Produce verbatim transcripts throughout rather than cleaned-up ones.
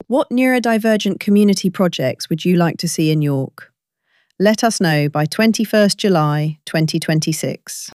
What neurodivergent community projects would you like to see in York? Let us know by twenty-first of July twenty twenty-six.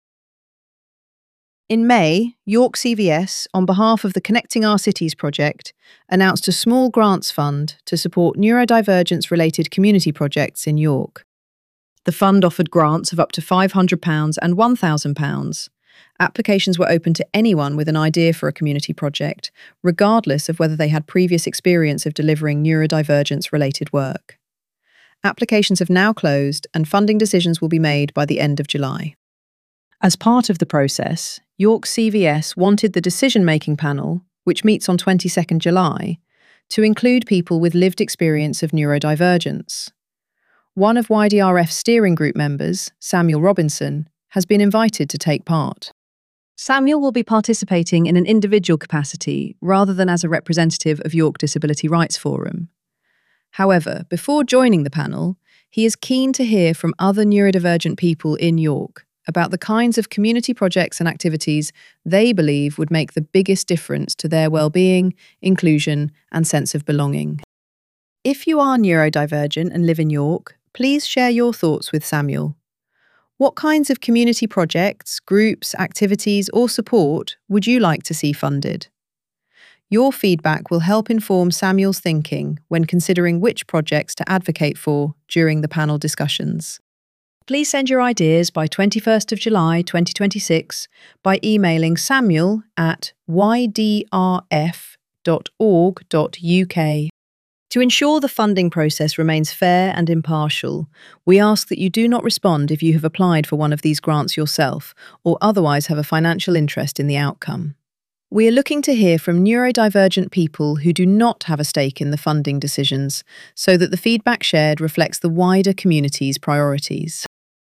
In May, York C V S, on behalf of the Connecting Our Cities project, announced a small grants fund to support neurodivergence-related community projects in York. The fund offered grants of up to five hundred pounds and one thousand pounds. Applications were open to anyone with an idea for a community project, regardless of whether they had previous experience of delivering neurodivergence-related work. Applications have now closed and funding decisions will be made by the end of July. As part of the process, York C V S wanted the decision-making panel, which meets on twenty-second of July, to include people with lived experience of neurodivergence. One of Y D R F's steering group members, Samuel Robinson, has been invited to take part. Samuel will be participating in an individual capacity rather than as a representative of York Disability Rights Forum. However, before joining the panel, he is keen to hear from other neurodivergent people in York about the kinds of community projects and activities they believe would make the biggest difference to their well-being, inclusion, and sense of belonging. If you are neurodivergent and live in York, please share your thoughts with Samuel. What kinds of community projects, groups, activities, or support would you like to see funded? Your feedback will help inform Samuel's thinking when considering which projects to advocate for during the panel discussions. Please send your ideas by twenty-first of July twenty twenty-six by emailing samuel at y d r f dot org dot u k. To ensure the funding process remains fair and impartial, we ask that you do not respond if you have applied for one of these grants yourself or otherwise have a financial interest in the outcome. We are looking to hear from neurodivergent people who do not have a stake in the funding decisions so that the feedback shared reflects the wider community's priorities.